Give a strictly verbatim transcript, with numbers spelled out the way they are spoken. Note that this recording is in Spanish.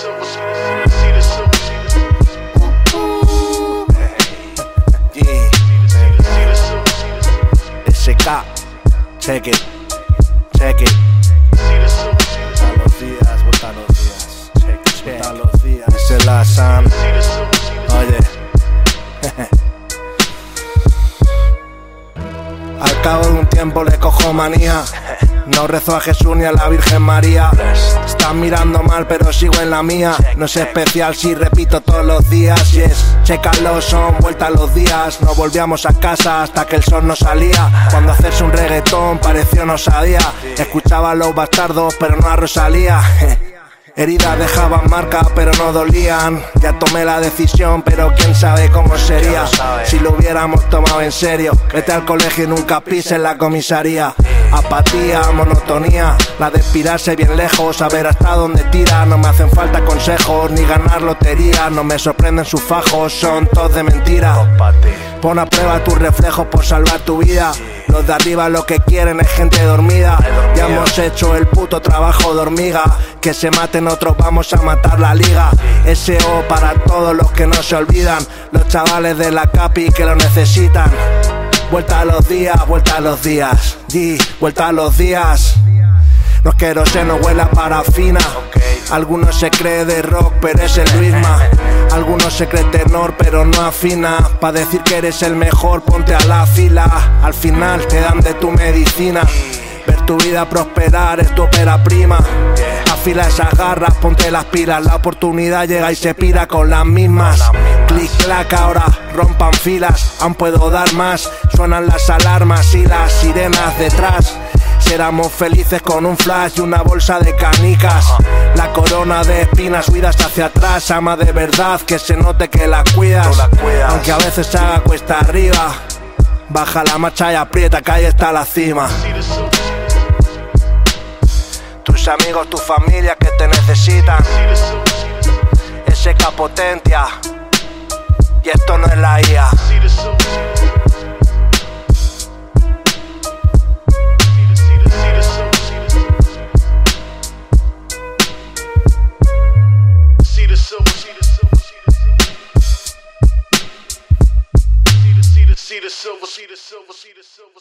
S K, check it, check it. Vuelta los días, vuelta los días, check, check. Vuelta los días. Ese es la Sam. Oye. Al cabo de un tiempo le cojo manía. No rezo a Jesús ni a la Virgen María. Están mirando mal pero sigo en la mía. No es especial si repito todos los días. Yes, chécalo, son vuelta los días. No volvíamos a casa hasta que el sol no salía. Cuando hacerse un reggaetón pareció no sabía. Escuchaba a los bastardos pero no a Rosalía. Heridas dejaban marca pero no dolían. Ya tomé la decisión pero quién sabe cómo sería si lo hubiéramos tomado en serio. Vete al colegio y nunca pises la comisaría. Apatía, monotonía, la de inspirarse bien lejos, saber hasta dónde tira. No me hacen falta consejos ni ganar lotería. No me sorprenden sus fajos, son todos de mentira. Pon a prueba tus reflejos por salvar tu vida. Los de arriba lo que quieren es gente dormida. Ya hemos hecho el puto trabajo de hormiga. Que se maten otros, vamos a matar la liga. S O para todos los que no se olvidan. Los chavales de la Capi que lo necesitan. Vuelta a los días, vuelta a los días. G, vuelta a los días. No es queroseno, huele a parafina. Algunos se cree de rock pero es el Luisma. Algunos se cree tenor pero no afina. Pa' decir que eres el mejor ponte a la fila. Al final te dan de tu medicina. Ver tu vida prosperar es tu ópera prima. Afila esas garras, ponte las pilas. La oportunidad llega y se pira con las mismas. Clic clac, ahora rompan filas. Aún puedo dar más. Suenan las alarmas y las sirenas detrás. Si éramos felices con un flash y una bolsa de canicas. La corona de espinas huidas hacia atrás. Ama de verdad, que se note que la cuidas. Aunque a veces se haga cuesta arriba. Baja la marcha y aprieta que ahí está la cima. Tus amigos, tu familia que te necesitan. S K potencia. Y esto no es la I A. See the silver, see the silver, see the silver.